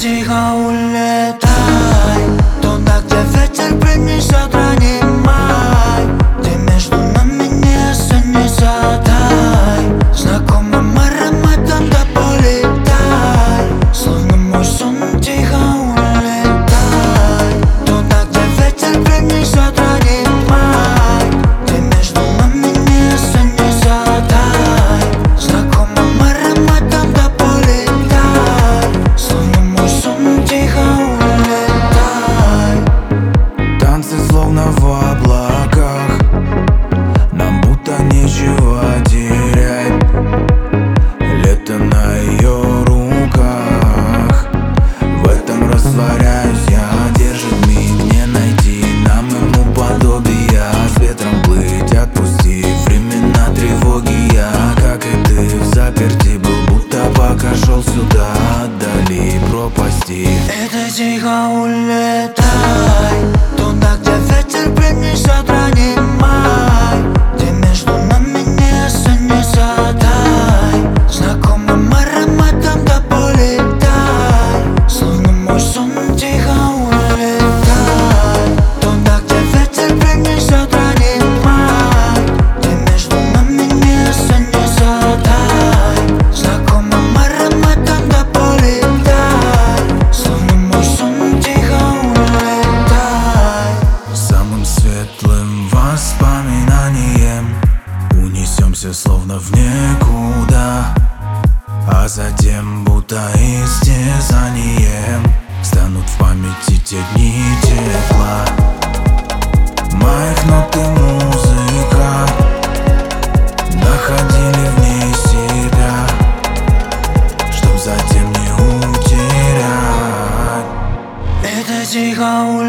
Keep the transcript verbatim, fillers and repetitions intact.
тихо улетай туда, где ветер принесет реанимай. Ты между нами не останется, дай знакомым ароматом да полетай. Словно мой сон, тихо улетай туда, где ветер принесет реанимай. Ты между нами не останется, дай знакомым ароматом да полетай. Словно мой сон, тихо улетай. Танцы словно в облаках, нам будто нечего терять. Лето на ее руках, в этом растворяюсь я. Держит миг, не найти нам ему подобия. С ветром плыть, отпусти времена тревоги. Я, как и ты, в заперти был, будто пока шел сюда, отдали пропасти. Это тихо улетай туда, где ветер принесет реанимай. Ты между нами не останется, дай знакомым ароматом да полетай. Словно мой сон, тихо улетай туда, где ветер принесет реанимай. Ты между нами не останется, дай знакомым ароматом да полетай. Словно мой сон, тихо улетай. Самым светлым воспоминанием унесемся словно в никуда, а затем будто истязанием станут в памяти те дни тепла. Моих нот и музыка находили в ней себя, чтоб затем не утерять. Это тихо улетай